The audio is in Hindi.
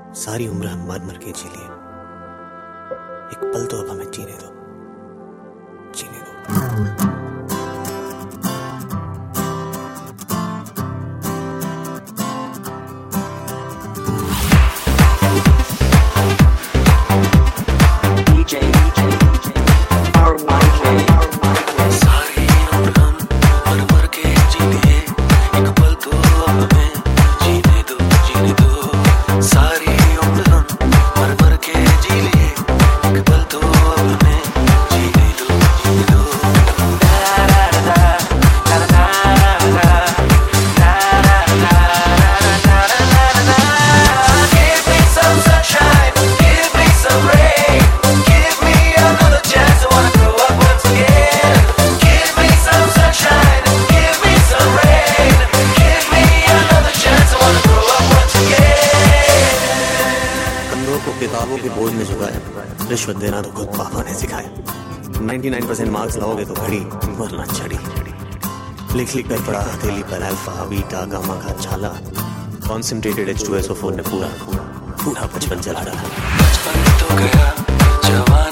सारी उम्र हम मर मर के जी लिए, एक पल तो अब हमें जीने दो, जीने दो। किताबों के बोझ में झुकाया, रिश्वत देना तो खुद पापा ने सिखाया। 99% मार्क्स लाओगे तो घड़ी वरना छड़ी, लिख लिख कर पढ़ा हथेली पर अल्फा बीटा गामा का छाला। कॉन्सेंट्रेटेड H2SO4 ने पूरा बचपन चला डाला। बचपन तो गया जवान